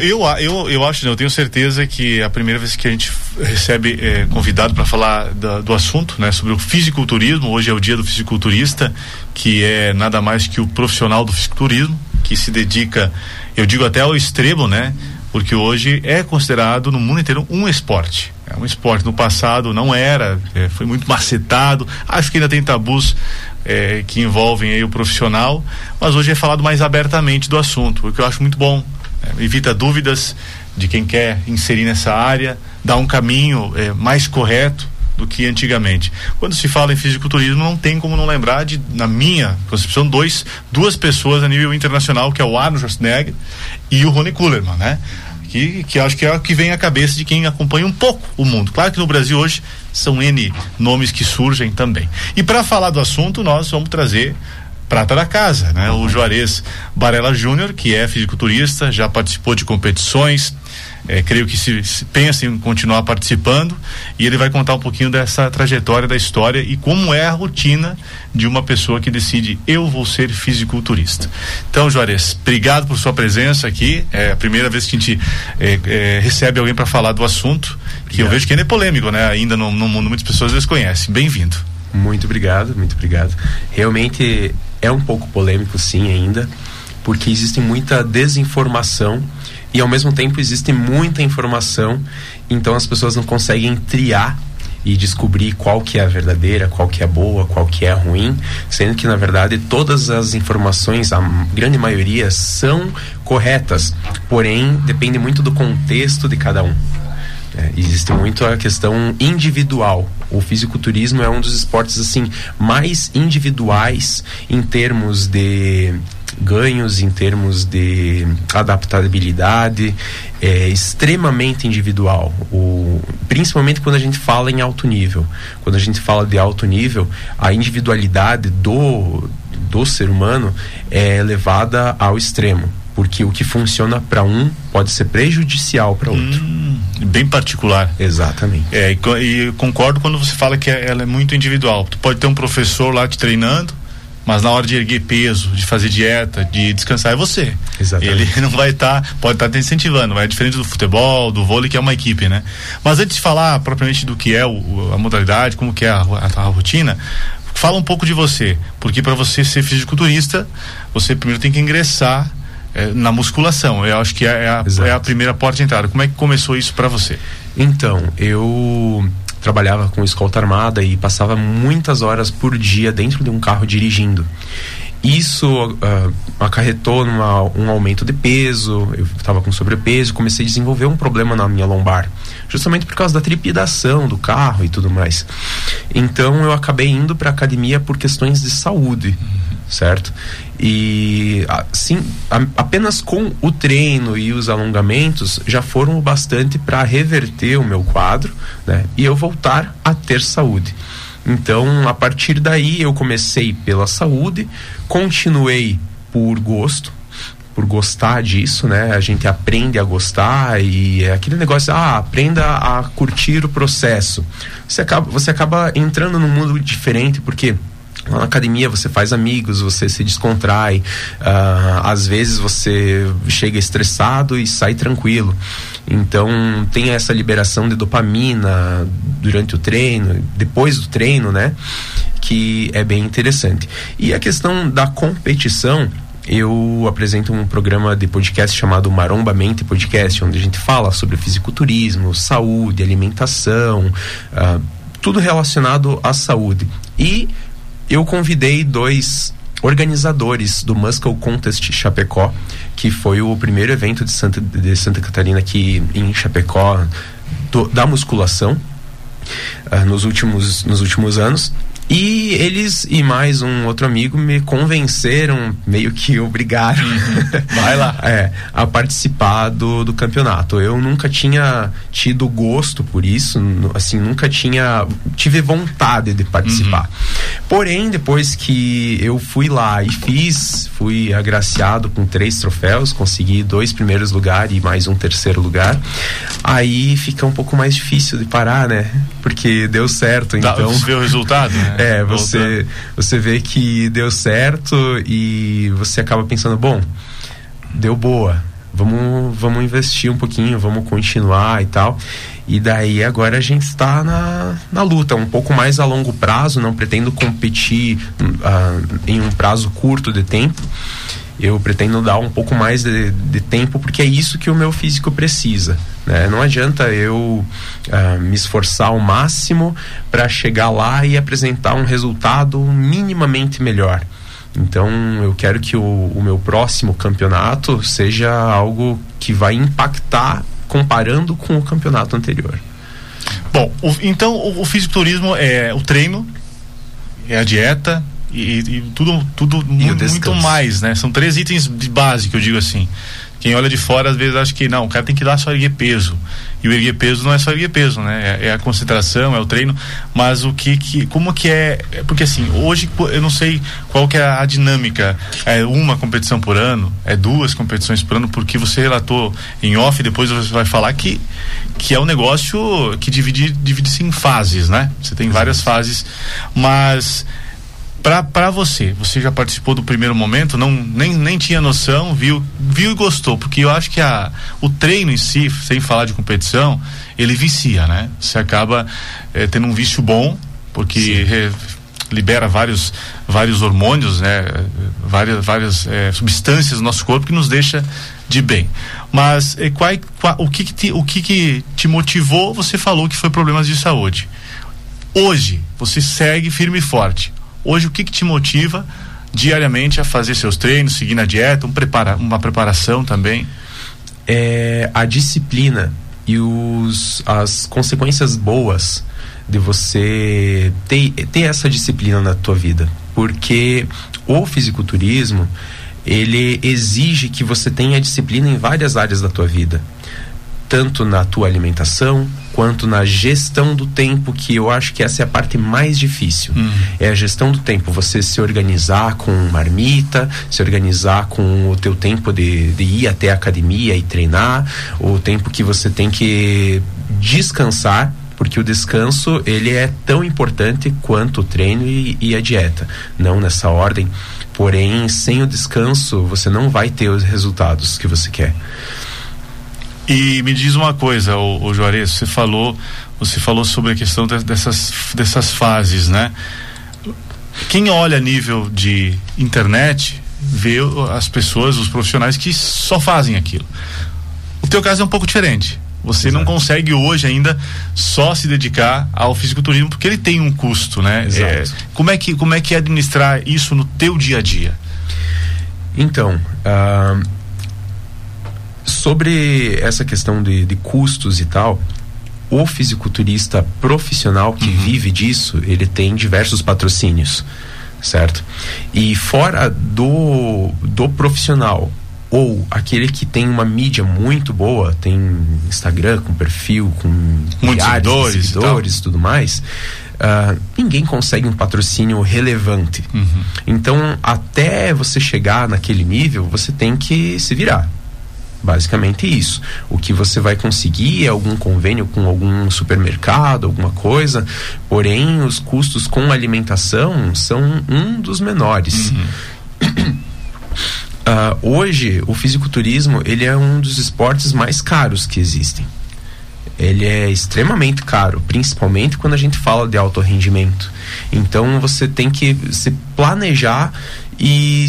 eu acho, eu tenho certeza que é a primeira vez que a gente recebe convidado para falar do assunto, né, sobre o fisiculturismo. Hoje é o dia do fisiculturista, que é nada mais que o profissional do fisiculturismo, que se dedica, eu digo até ao extremo, né, porque hoje é considerado no mundo inteiro um esporte. É um esporte. No passado não era, foi muito macetado. Acho que ainda tem tabus que envolvem aí o profissional, mas hoje é falado mais abertamente do assunto, o que eu acho muito bom. Evita dúvidas de quem quer inserir nessa área, dá um caminho mais correto do que antigamente. Quando se fala em fisiculturismo, não tem como não lembrar de, na minha concepção, duas pessoas a nível internacional, que é o Arnold Schwarzenegger e o Ronnie Coleman, né? Que acho que é o que vem à cabeça de quem acompanha um pouco o mundo. Claro que no Brasil hoje são N nomes que surgem também. E para falar do assunto, nós vamos trazer prata da casa, né? O Juarez Barella Júnior, que é fisiculturista, já participou de competições, creio que se pensa em continuar participando, e ele vai contar um pouquinho dessa trajetória da história e como é a rotina de uma pessoa que decide: eu vou ser fisiculturista. Então, Juarez, obrigado por sua presença aqui. É a primeira vez que a gente recebe alguém para falar do assunto, que eu vejo que ainda é polêmico, né? Ainda no mundo muitas pessoas desconhecem. Bem-vindo. Muito obrigado. Realmente é um pouco polêmico, sim, ainda, porque existe muita desinformação e ao mesmo tempo existe muita informação, então as pessoas não conseguem triar e descobrir qual que é a verdadeira, qual que é a boa, qual que é a ruim, sendo que na verdade todas as informações, a grande maioria, são corretas, porém depende muito do contexto de cada um. Existe muito a questão individual. O fisiculturismo é um dos esportes assim mais individuais em termos de ganhos, em termos de adaptabilidade, extremamente individual, principalmente quando a gente fala em alto nível. Quando a gente fala de alto nível, a individualidade do ser humano é levada ao extremo, porque o que funciona para um pode ser prejudicial para outro. Bem particular. Exatamente. E concordo quando você fala que ela é muito individual. Tu pode ter um professor lá te treinando, mas na hora de erguer peso, de fazer dieta, de descansar, é você. Exatamente. Ele não vai pode estar te incentivando, é diferente do futebol, do vôlei, que é uma equipe, né? Mas antes de falar propriamente do que é a modalidade, como que é a rotina, fala um pouco de você, porque para você ser fisiculturista, você primeiro tem que ingressar na musculação. Eu acho que é a primeira porta de entrada. Como é que começou isso para você? Então, eu trabalhava com escolta armada e passava muitas horas por dia dentro de um carro dirigindo. Isso acarretou um aumento de peso. Eu estava com sobrepeso, comecei a desenvolver um problema na minha lombar, justamente por causa da trepidação do carro e tudo mais. Então eu acabei indo para a academia por questões de saúde, certo? E assim, apenas com o treino e os alongamentos já foram o bastante para reverter o meu quadro, né? E eu voltar a ter saúde. Então, a partir daí, eu comecei pela saúde, continuei por gosto, por gostar disso, né? A gente aprende a gostar e é aquele negócio, aprenda a curtir o processo. Você acaba entrando num mundo diferente, porque lá na academia você faz amigos, você se descontrai, às vezes você chega estressado e sai tranquilo. Então tem essa liberação de dopamina durante o treino, depois do treino, né? Que é bem interessante. E a questão da competição, eu apresento um programa de podcast chamado Maromba Mente Podcast, onde a gente fala sobre fisiculturismo, saúde, alimentação, tudo relacionado à saúde. E eu convidei 2 organizadores do Muscle Contest Chapecó, que foi o primeiro evento de Santa Catarina aqui em Chapecó da musculação nos últimos anos. E eles e mais um outro amigo me convenceram, meio que obrigaram vai lá a participar do campeonato. Eu nunca tinha tido gosto por isso, assim, nunca tive vontade de participar. Porém, depois que eu fui lá e fui agraciado com 3 troféus, consegui 2 primeiros lugares e mais um terceiro lugar, aí fica um pouco mais difícil de parar, né? Porque deu certo, então... Você vê o resultado, né? Você vê que deu certo e você acaba pensando, bom, deu boa, vamos investir um pouquinho, vamos continuar e tal. E daí agora a gente está na luta, um pouco mais a longo prazo. Não pretendo competir em um prazo curto de tempo. Eu pretendo dar um pouco mais de tempo, porque é isso que o meu físico precisa, né? Não adianta eu me esforçar ao máximo para chegar lá e apresentar um resultado minimamente melhor. Então eu quero que o meu próximo campeonato seja algo que vai impactar comparando com o campeonato anterior. Bom, então o fisiculturismo é o treino, é a dieta e tudo muito mais, né? São 3 itens de base, que eu digo assim. Quem olha de fora às vezes acha que não, o cara tem que ir lá só erguer peso. E o erguer peso não é só erguer peso, né? É a concentração, é o treino. Mas como que é? Porque assim, hoje eu não sei qual que é a dinâmica. É uma competição por ano? É 2 competições por ano? Porque você relatou em off, depois você vai falar que é um negócio que divide-se em fases, né? Você tem várias fases, mas para você já participou do primeiro momento, nem tinha noção, viu e gostou, porque eu acho que o treino em si, sem falar de competição, ele vicia, né? Você acaba tendo um vício bom, porque libera vários hormônios, né? Várias substâncias no nosso corpo que nos deixa de bem. Mas o que te motivou? Você falou que foi problemas de saúde. Hoje você segue firme e forte. Hoje, o que te motiva diariamente a fazer seus treinos, seguir na dieta, uma preparação também? É a disciplina e as consequências boas de você ter essa disciplina na tua vida. Porque o fisiculturismo, ele exige que você tenha disciplina em várias áreas da tua vida. Tanto na tua alimentação, quanto na gestão do tempo, que eu acho que essa é a parte mais difícil. É a gestão do tempo, você se organizar com marmita, se organizar com o teu tempo de ir até a academia e treinar, o tempo que você tem que descansar, porque o descanso, ele é tão importante quanto o treino e a dieta, não nessa ordem. Porém, sem o descanso, você não vai ter os resultados que você quer. E me diz uma coisa, o Juarez, você falou sobre a questão dessas fases, né? Quem olha a nível de internet vê as pessoas, os profissionais que só fazem aquilo. O teu caso é um pouco diferente. Você Exato. Não consegue hoje ainda só se dedicar ao fisiculturismo, porque ele tem um custo, né? Como é que é administrar isso no teu dia a dia? Então, sobre essa questão de custos e tal, o fisiculturista profissional que vive disso, ele tem diversos patrocínios, certo? E fora do profissional, ou aquele que tem uma mídia muito boa, tem Instagram com perfil, com milhares de seguidores e tudo mais, ninguém consegue um patrocínio relevante. Então, até você chegar naquele nível, você tem que se virar. Basicamente isso. O que você vai conseguir é algum convênio com algum supermercado, alguma coisa, porém os custos com alimentação são um dos menores. Hoje o fisiculturismo, ele é um dos esportes mais caros que existem. Ele é extremamente caro, principalmente quando a gente fala de alto rendimento. Então você tem que se planejar e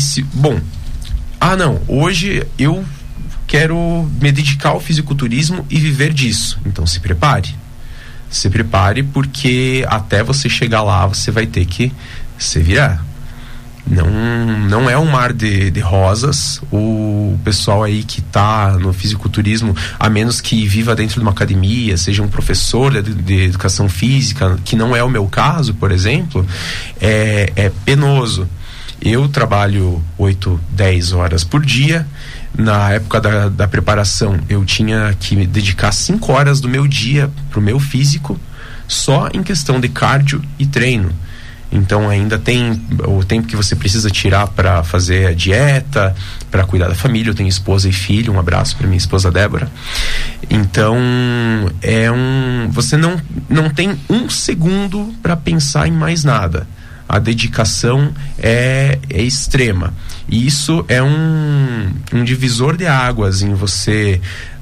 hoje eu quero me dedicar ao fisiculturismo e viver disso. Então se prepare. Se prepare, porque até você chegar lá, você vai ter que se virar. Não é um mar de rosas. O pessoal aí que tá no fisiculturismo, a menos que viva dentro de uma academia, seja um professor de educação física, que não é o meu caso, por exemplo, é penoso. Eu trabalho 8, 10 horas por dia. Na época da preparação, eu tinha que me dedicar 5 horas do meu dia pro meu físico, só em questão de cardio e treino. Então ainda tem o tempo que você precisa tirar para fazer a dieta, para cuidar da família. Eu tenho esposa e filho, um abraço para minha esposa Débora. Então você não tem um segundo para pensar em mais nada. A dedicação é extrema. E isso é um divisor de águas em você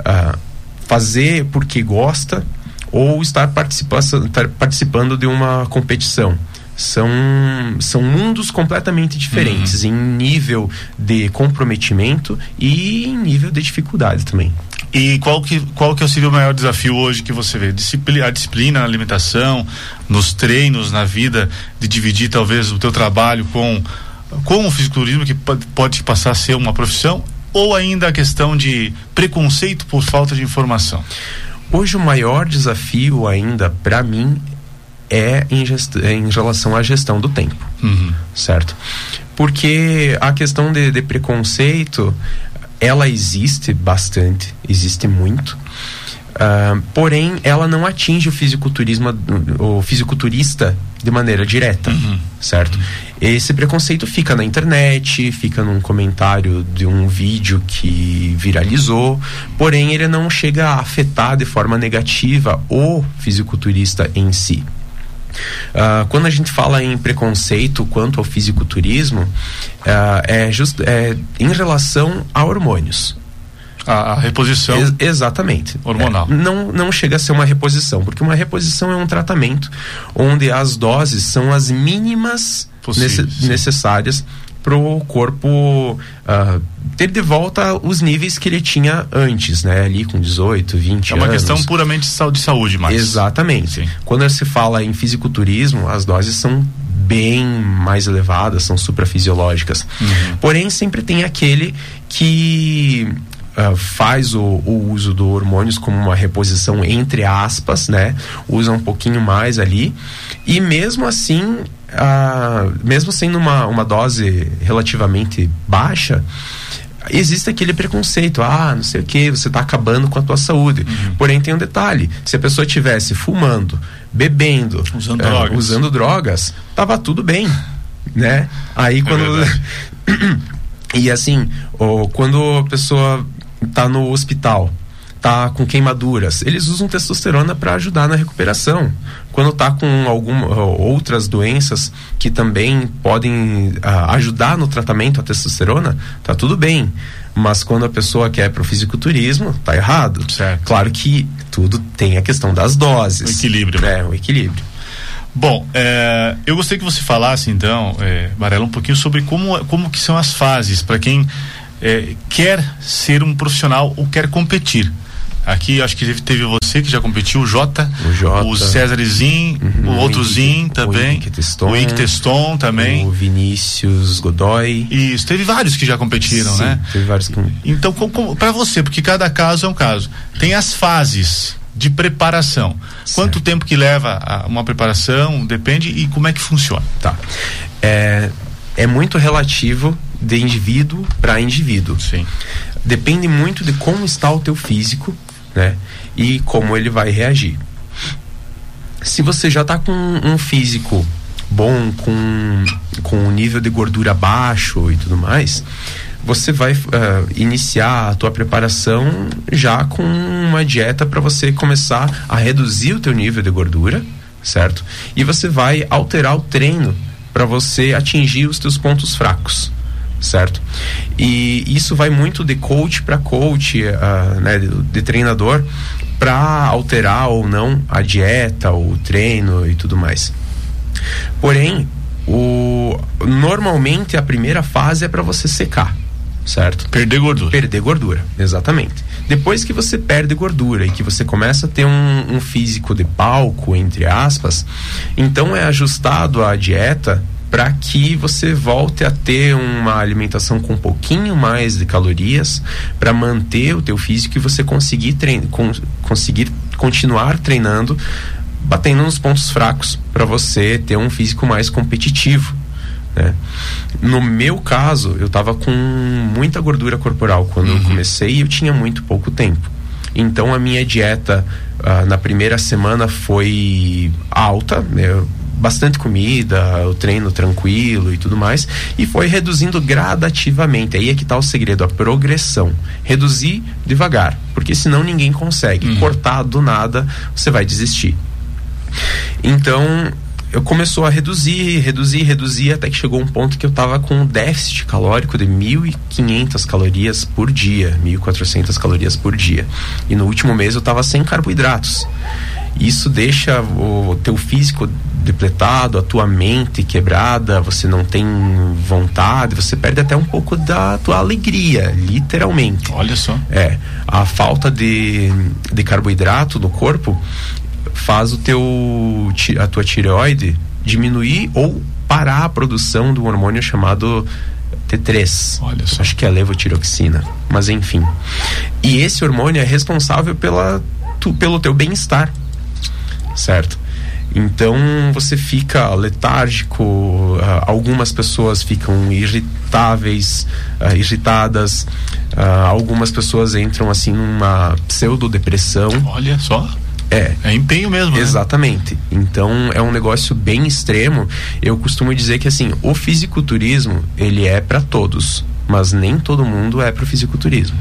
fazer porque gosta ou estar participando de uma competição. São mundos completamente diferentes em nível de comprometimento e em nível de dificuldade também. E qual que seria o maior desafio hoje que você vê? A disciplina na alimentação, nos treinos, na vida, de dividir talvez o teu trabalho com o fisiculturismo, que pode passar a ser uma profissão, ou ainda a questão de preconceito por falta de informação? Hoje o maior desafio ainda para mim é em relação à gestão do tempo, certo? Porque a questão de preconceito, ela existe bastante, existe muito, porém ela não atinge o fisiculturista de maneira direta, certo? Esse preconceito fica na internet, fica num comentário de um vídeo que viralizou, porém ele não chega a afetar de forma negativa o fisiculturista em si. Quando a gente fala em preconceito quanto ao fisiculturismo, é em relação a hormônios. A reposição exatamente hormonal. Não chega a ser uma reposição, porque uma reposição é um tratamento onde as doses são as mínimas necessárias para o corpo ter de volta os níveis que ele tinha antes, né? Ali com 18, 20 anos. É uma questão puramente de saúde mais. Exatamente. Sim. Quando se fala em fisiculturismo, as doses são bem mais elevadas, são suprafisiológicas. Porém, sempre tem aquele que faz o uso do hormônios como uma reposição entre aspas, né? Usa um pouquinho mais ali. E mesmo assim, mesmo sendo uma dose relativamente baixa, existe aquele preconceito, não sei o que, você está acabando com a tua saúde. Porém tem um detalhe, se a pessoa estivesse fumando, bebendo, usando drogas, tava tudo bem, né? Aí quando e assim, quando a pessoa tá no hospital, tá com queimaduras, eles usam testosterona para ajudar na recuperação. Quando tá com outras doenças que também podem ajudar no tratamento, a testosterona, tá tudo bem. Mas quando a pessoa quer pro fisiculturismo, tá errado. Certo. Claro que tudo tem a questão das doses. O equilíbrio. O equilíbrio. Bom, eu gostaria que você falasse então, Varela, um pouquinho sobre como que são as fases para quem quer ser um profissional ou quer competir. Aqui acho que teve você que já competiu, o Jota, o César Zin, o outro Zin também, o Ike Teston também, o Vinícius Godoy. Isso, teve vários que já competiram, sim, né? Teve vários que... Então, para você, porque cada caso é um caso, tem as fases de preparação. Certo. Quanto tempo que leva uma preparação, depende, e como é que funciona? Tá. É muito relativo de indivíduo para indivíduo. Sim. Depende muito de como está o teu físico, né? E como ele vai reagir. Se você já está com um físico bom, com um nível de gordura baixo e tudo mais, você vai iniciar a tua preparação já com uma dieta para você começar a reduzir o teu nível de gordura, certo? E você vai alterar o treino para você atingir os teus pontos fracos, certo? E isso vai muito de coach para coach, né, de treinador, para alterar ou não a dieta, o treino e tudo mais. Porém, normalmente a primeira fase é para você secar, certo? Perder gordura, exatamente. Depois que você perde gordura e que você começa a ter um físico de palco, entre aspas, então é ajustado a dieta para que você volte a ter uma alimentação com um pouquinho mais de calorias para manter o teu físico e você conseguir continuar treinando, batendo nos pontos fracos para você ter um físico mais competitivo, né? No meu caso, eu estava com muita gordura corporal quando eu comecei e eu tinha muito pouco tempo. Então a minha dieta na primeira semana foi alta, né? Bastante comida, o treino tranquilo e tudo mais, e foi reduzindo gradativamente. Aí é que tá o segredo, a progressão. Reduzir devagar, porque senão ninguém consegue. Cortar do nada, você vai desistir. Então, eu começou a reduzir, até que chegou um ponto que eu tava com um déficit calórico de 1.500 calorias por dia, 1.400 calorias por dia. E no último mês eu tava sem carboidratos. Isso deixa o teu físico depletado, a tua mente quebrada, você não tem vontade, você perde até um pouco da tua alegria, literalmente. Olha só. A falta de carboidrato no corpo faz a tua tireoide diminuir ou parar a produção do hormônio chamado T3. Olha só. Acho que é levotiroxina, mas enfim. E esse hormônio é responsável pelo teu bem-estar, certo? Então você fica letárgico, algumas pessoas ficam irritadas, algumas pessoas entram assim numa pseudodepressão. Olha só. É empenho mesmo, né? Exatamente. Então é um negócio bem extremo. Eu costumo dizer que assim, o fisiculturismo, ele é para todos, mas nem todo mundo é pro fisiculturismo.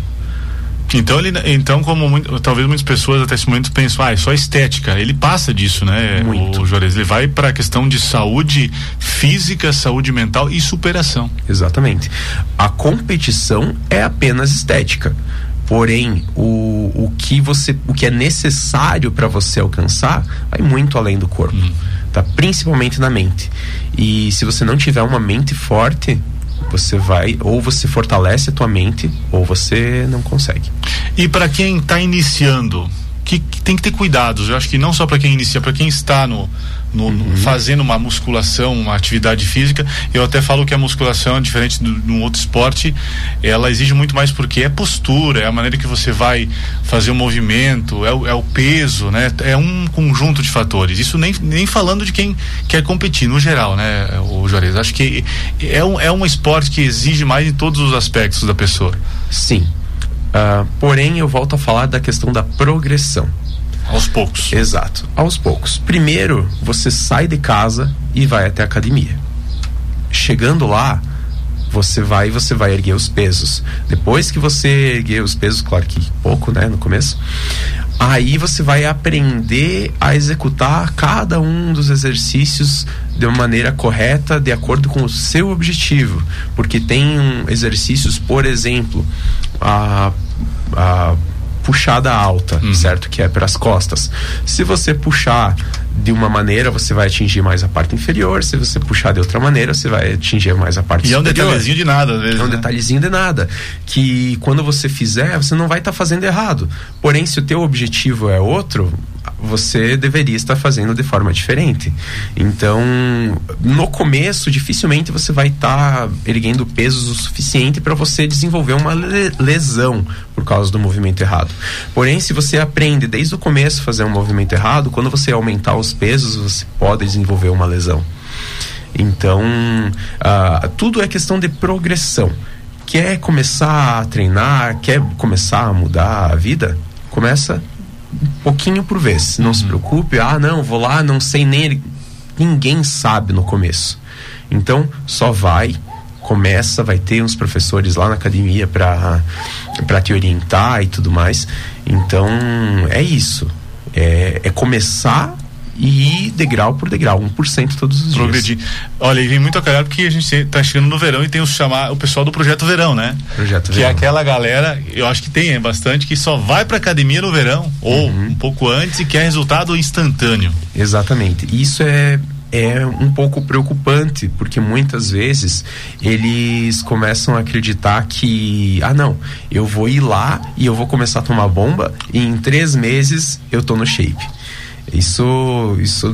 Então talvez muitas pessoas até esse momento pensam, é só estética. Ele passa disso, né? Muito. O Juarez, ele vai para a questão de saúde física, saúde mental e superação. Exatamente. A competição é apenas estética. Porém, o que é necessário para você alcançar vai muito além do corpo, tá? Principalmente na mente. E se você não tiver uma mente forte, você fortalece a tua mente, ou você não consegue. E para quem está iniciando, que tem que ter cuidados. Eu acho que não só para quem inicia, para quem está fazendo uma musculação, uma atividade física. Eu até falo que a musculação é diferente de um outro esporte. Ela exige muito mais porque é postura, é a maneira que você vai fazer o movimento, é o peso, né? É um conjunto de fatores. Isso nem falando de quem quer competir, no geral, né, o Juarez? Acho que é um esporte que exige mais em todos os aspectos da pessoa. Sim. Porém, eu volto a falar da questão da progressão. Aos poucos. Exato, aos poucos. Primeiro, você sai de casa e vai até a academia. Chegando lá, você vai erguer os pesos. Depois que você erguer os pesos, claro que pouco, né, no começo, aí você vai aprender a executar cada um dos exercícios de uma maneira correta, de acordo com o seu objetivo. Porque tem exercícios, por exemplo, a puxada alta, certo? Que é para as costas. Se você puxar de uma maneira, você vai atingir mais a parte inferior. Se você puxar de outra maneira, você vai atingir mais a parte superior. E é um detalhezinho de nada, às vezes. É um detalhezinho de nada. Que quando você fizer, você não vai estar fazendo errado. Porém, se o teu objetivo é outro, você deveria estar fazendo de forma diferente. Então, no começo, dificilmente você vai estar erguendo pesos o suficiente para você desenvolver uma lesão por causa do movimento errado. Porém, se você aprende desde o começo a fazer um movimento errado, quando você aumentar os pesos, você pode desenvolver uma lesão. Então, tudo é questão de progressão. Quer começar a treinar, quer começar a mudar a vida? Começa um pouquinho por vez. Não se preocupe, não, vou lá, não sei nem... Ninguém sabe no começo. Então, só começa, vai ter uns professores lá na academia para te orientar e tudo mais. Então, é isso. É começar e ir degrau por degrau, 1% todos os progredir. Dias. Olha, e vem muito a calhar porque a gente tá chegando no verão e tem o pessoal do Projeto Verão, né? Projeto que Verão. É aquela galera, eu acho que tem bastante, que só vai pra academia no verão, ou um pouco antes, e quer resultado instantâneo. Exatamente. Isso é um pouco preocupante, porque muitas vezes eles começam a acreditar que não, eu vou ir lá e eu vou começar a tomar bomba e em 3 meses eu tô no shape. Isso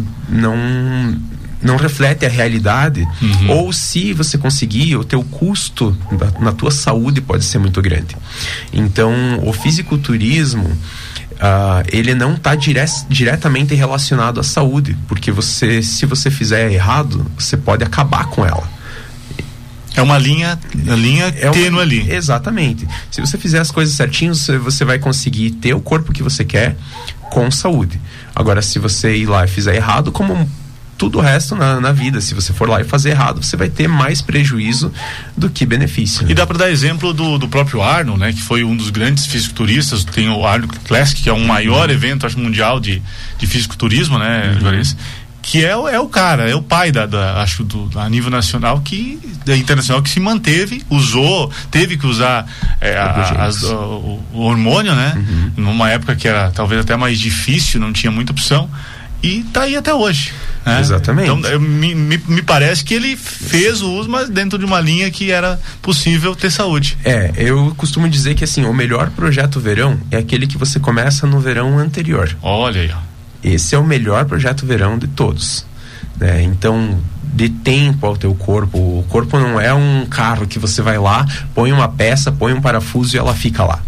não reflete a realidade. Ou se você conseguir, o teu custo na tua saúde pode ser muito grande. Então, o fisiculturismo ele não está diretamente relacionado à saúde, porque se você fizer errado, você pode acabar com ela. É uma linha tênue ali. Exatamente. Se você fizer as coisas certinho, você vai conseguir ter o corpo que você quer com saúde. Agora, se você ir lá e fizer errado, como tudo o resto na vida, se você for lá e fazer errado, você vai ter mais prejuízo do que benefício. Né? E dá para dar exemplo do próprio Arnold, né? Que foi um dos grandes fisiculturistas. Tem o Arnold Classic, que é o maior evento, acho, mundial de fisiculturismo, né, Juarez? que é o cara, é o pai acho a nível nacional internacional que se manteve, teve que usar o hormônio, né? Numa época que era talvez até mais difícil, não tinha muita opção, e tá aí até hoje. Né? Exatamente. Então, me parece que ele fez o uso, mas dentro de uma linha que era possível ter saúde. Eu costumo dizer que assim, o melhor projeto verão é aquele que você começa no verão anterior. Olha aí, ó. Esse é o melhor projeto verão de todos, né? Então, dê tempo ao teu corpo. O corpo não é um carro que você vai lá, põe uma peça, põe um parafuso e ela fica lá.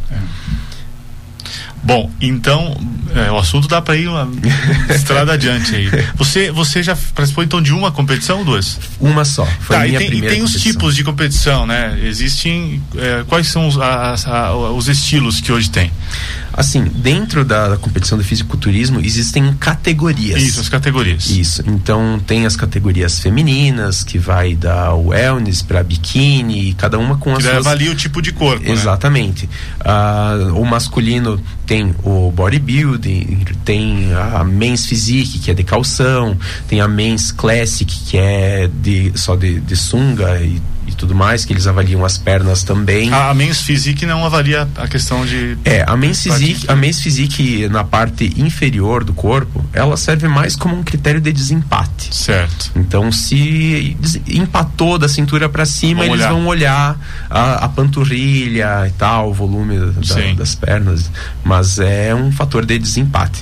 Bom, então o assunto dá para ir uma estrada adiante aí. Você já participou então de uma competição ou duas? Uma só. Foi a minha primeira e tem competição. os tipos de competição, né? Existem quais são os estilos que hoje tem? Assim, dentro da competição de fisiculturismo existem categorias. Isso, as categorias. Isso, então tem as categorias femininas, que vai da wellness para biquíni, cada uma com as suas... avalia o tipo de corpo, exatamente, né? O masculino tem o bodybuilding, tem a men's physique, que é de calção, tem a men's classic, que é só de sunga e tudo mais, que eles avaliam as pernas também. A men's physique não avalia a questão de... a men's physique na parte inferior do corpo, ela serve mais como um critério de desempate. Certo. Então, se empatou da cintura para cima, eles vão olhar a panturrilha e tal, o volume das pernas, mas é um fator de desempate.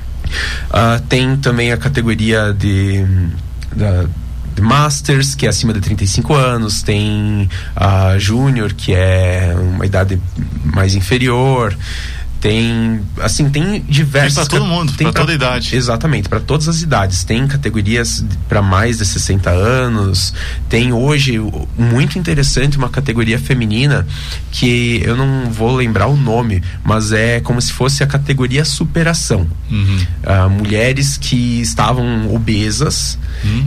Tem também a categoria de Masters, que é acima de 35 anos, tem a Júnior, que é uma idade mais inferior, tem diversas... Tem para todo mundo, para toda idade. Exatamente, para todas as idades. Tem categorias para mais de 60 anos, tem hoje, muito interessante, uma categoria feminina, que eu não vou lembrar o nome, mas é como se fosse a categoria superação. Mulheres que estavam obesas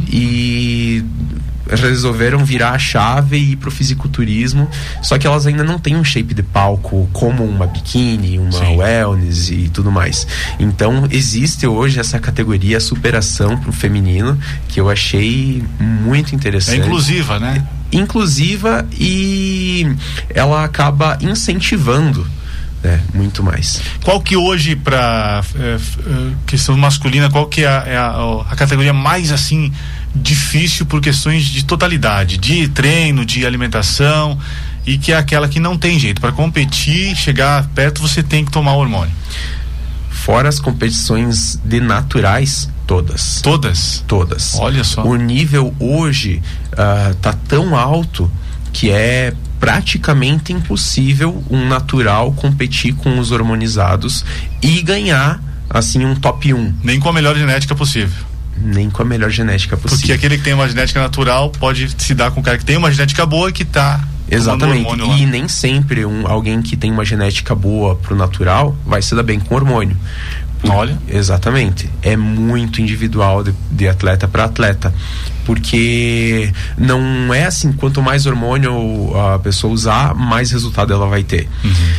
e resolveram virar a chave e ir pro fisiculturismo, só que elas ainda não têm um shape de palco como uma biquíni, uma wellness e tudo mais. Então existe hoje essa categoria superação pro feminino, que eu achei muito interessante. É inclusiva, né? Inclusiva, e ela acaba incentivando muito mais. Qual que hoje, para questão masculina, qual que é a categoria mais assim difícil por questões de totalidade, de treino, de alimentação, e que é aquela que não tem jeito para competir, chegar perto, você tem que tomar hormônio? Fora as competições de naturais, todas. Olha só. O nível hoje tá tão alto que é praticamente impossível um natural competir com os hormonizados e ganhar assim um top 1. Nem com a melhor genética possível. Nem com a melhor genética possível. Porque aquele que tem uma genética natural pode se dar com o cara que tem uma genética boa e que tá... Exatamente, e nem sempre alguém que tem uma genética boa pro natural vai se dar bem com hormônio. Olha. Exatamente, é muito individual de atleta para atleta, porque não é assim, quanto mais hormônio a pessoa usar, mais resultado ela vai ter.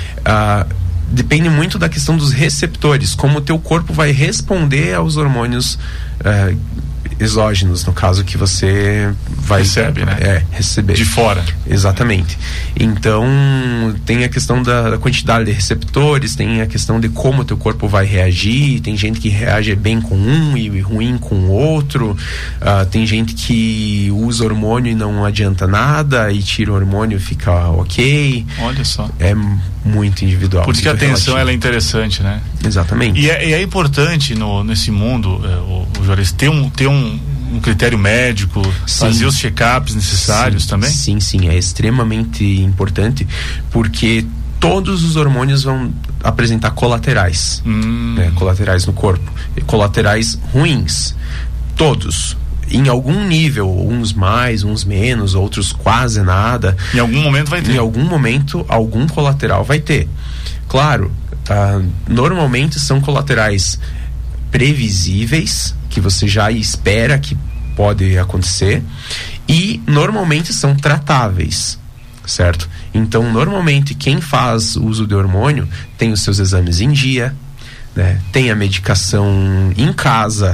Depende muito da questão dos receptores, como o teu corpo vai responder aos hormônios exógenos, no caso que você vai receber de fora. Exatamente. Então tem a questão da quantidade de receptores, tem a questão de como o teu corpo vai reagir. Tem gente que reage bem com um e ruim com o outro. Tem gente que usa hormônio e não adianta nada, e tira o hormônio e fica ok. Olha só. É muito individual. Por isso que a atenção ela é interessante, né? Exatamente. E é importante nesse mundo, o Juarez, ter um critério médico, fazer os check-ups necessários também? Sim, é extremamente importante, porque todos os hormônios vão apresentar colaterais, colaterais no corpo, colaterais ruins, todos. Em algum nível, uns mais, uns menos, outros quase nada. Em algum momento vai ter. Em algum momento, algum colateral vai ter. Claro, normalmente são colaterais previsíveis, que você já espera que pode acontecer, e normalmente são tratáveis, certo? Então, normalmente, quem faz uso de hormônio tem os seus exames em dia, né? Tem a medicação em casa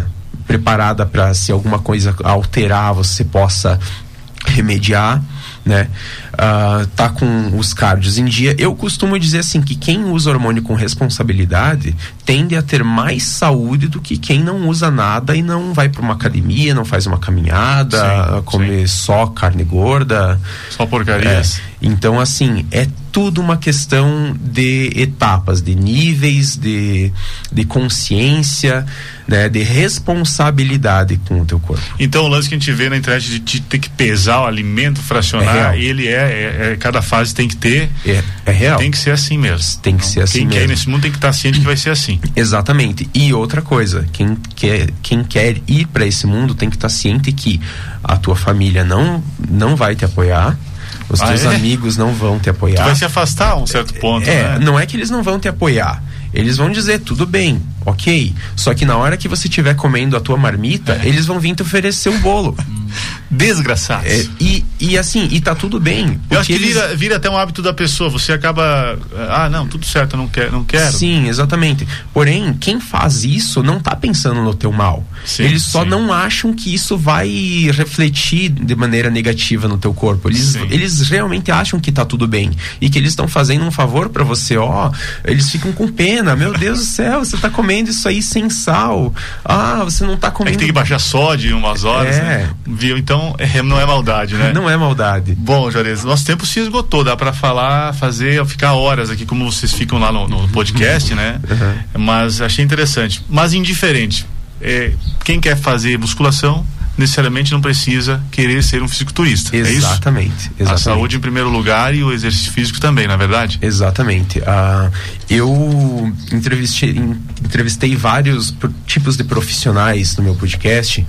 preparada para, se alguma coisa alterar, você possa remediar, né? Tá com os cardios em dia. Eu costumo dizer assim, que quem usa hormônio com responsabilidade tende a ter mais saúde do que quem não usa nada e não vai para uma academia, não faz uma caminhada, come só carne gorda, só porcarias. Então, assim, é tudo uma questão de etapas, de níveis, de consciência, né, de responsabilidade com o teu corpo. Então, o lance que a gente vê na internet de ter que pesar o alimento, fracionar, ele cada fase tem que ter. É real. Tem que ser assim mesmo. Tem que ser assim mesmo. Quem quer ir nesse mundo tem que estar ciente que vai ser assim. Exatamente. E outra coisa, quem quer ir para esse mundo tem que estar ciente que a tua família não vai te apoiar. Os teus amigos não vão te apoiar. Tu vai se afastar a um certo ponto, né? Não é que eles não vão te apoiar. Eles vão dizer, tudo bem, ok. Só que na hora que você estiver comendo a tua marmita, eles vão vir te oferecer um bolo. Desgraçados. E assim, e tá tudo bem. Eu acho que vira até um hábito da pessoa. Você acaba, não, tudo certo, não quero. Sim, exatamente. Porém, quem faz isso não tá pensando no teu mal. Eles só não acham que isso vai refletir de maneira negativa no teu corpo. Eles realmente acham que tá tudo bem e que eles estão fazendo um favor pra você. Eles ficam com pena. Meu Deus do céu, você tá comendo isso aí sem sal. Você não tá comendo. Tem que baixar sódio em umas horas, né? Viu? Então, não é maldade, né? Não é maldade. Bom, Juarez, nosso tempo se esgotou. Dá pra ficar horas aqui, como vocês ficam lá no podcast, né? Mas achei interessante. Mas indiferente. Quem quer fazer musculação necessariamente não precisa querer ser um fisiculturista. Exatamente. A saúde em primeiro lugar e o exercício físico também, na verdade? Exatamente. Eu entrevistei vários tipos de profissionais no meu podcast,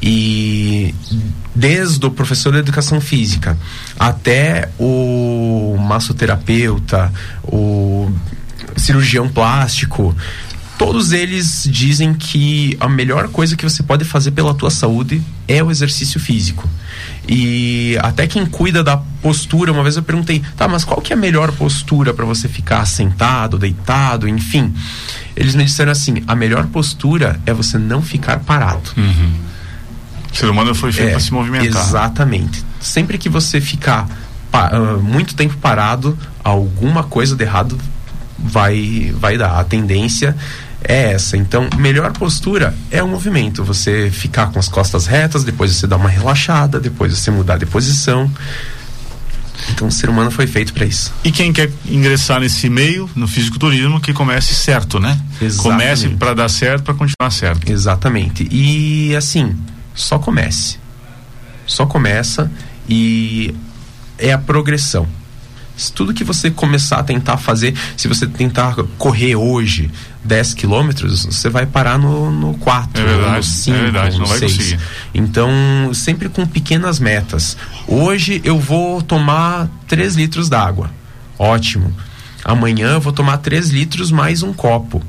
e desde o professor de educação física até o massoterapeuta, o cirurgião plástico, todos eles dizem que a melhor coisa que você pode fazer pela tua saúde é o exercício físico. E até quem cuida da postura, uma vez eu perguntei, mas qual que é a melhor postura para você ficar sentado, deitado, enfim? Eles me disseram assim, a melhor postura é você não ficar parado. O ser humano foi feito para se movimentar. Exatamente. Sempre que você ficar muito tempo parado, alguma coisa de errado vai dar. A tendência é essa. Então, melhor postura é o movimento. Você ficar com as costas retas, depois você dar uma relaxada, depois você mudar de posição. Então, o ser humano foi feito para isso. E quem quer ingressar nesse meio, no fisiculturismo, que comece certo, né? Exatamente. Comece para dar certo, para continuar certo. Exatamente. E assim, só comece. Só começa e é a progressão. Tudo que você começar a tentar fazer, se você tentar correr hoje 10 quilômetros, você vai parar no 4, no 5, não vai 6. conseguir. Então, sempre com pequenas metas. Hoje eu vou tomar 3 litros d'água. Ótimo. Amanhã eu vou tomar 3 litros mais um copo.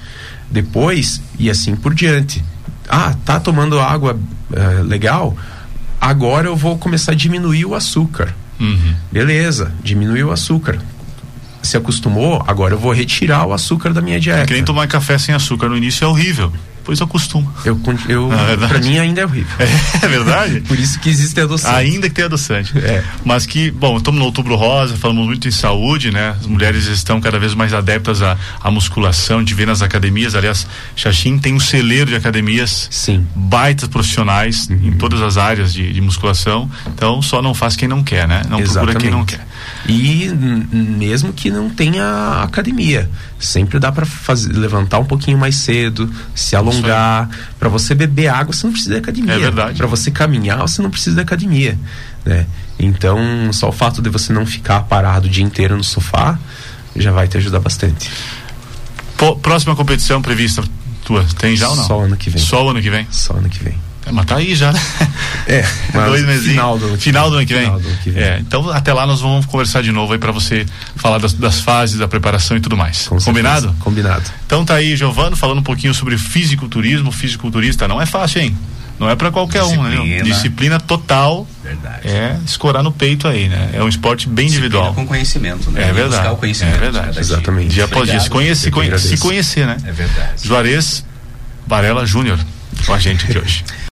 Depois, e assim por diante. Tá tomando água legal? Agora eu vou começar a diminuir o açúcar. Beleza, diminuiu o açúcar. Se acostumou, agora eu vou retirar o açúcar da minha dieta. Quem tomar café sem açúcar no início é horrível. Depois acostuma. Pra mim ainda é horrível. É verdade? Por isso que existe adoçante. Ainda que tem adoçante. Mas estamos no Outubro Rosa, falamos muito em saúde, né? As mulheres estão cada vez mais adeptas à musculação, de ver nas academias. Aliás, Xaxim tem um celeiro de academias. Sim. Baitas profissionais em todas as áreas de musculação. Então, só não faz quem não quer, né? Não procura quem não quer. E mesmo que não tenha academia, sempre dá para levantar um pouquinho mais cedo, se alongar. Para você beber água, você não precisa de academia. É verdade. Para você caminhar, você não precisa de academia, né? Então, só o fato de você não ficar parado o dia inteiro no sofá já vai te ajudar bastante. Próxima competição prevista tua, tem já ou não? Só ano que vem. Só o ano que vem? Só ano que vem. Mas tá aí já, né? Mas 2 meses. Final do ano que vem. Então até lá nós vamos conversar de novo aí pra você falar das fases, da preparação e tudo mais. Combinado? Combinado. Então tá aí, Giovano, falando um pouquinho sobre fisiculturismo. Fisiculturista não é fácil, hein? Não é pra qualquer um, né? Disciplina total. Verdade. Escorar no peito aí, né? É um esporte bem individual. Com conhecimento, né? É verdade. Buscar o conhecimento. É verdade. Exatamente. Dia após dia. Se conhecer, né? É verdade. Juarez Varela Júnior. com a gente aqui hoje.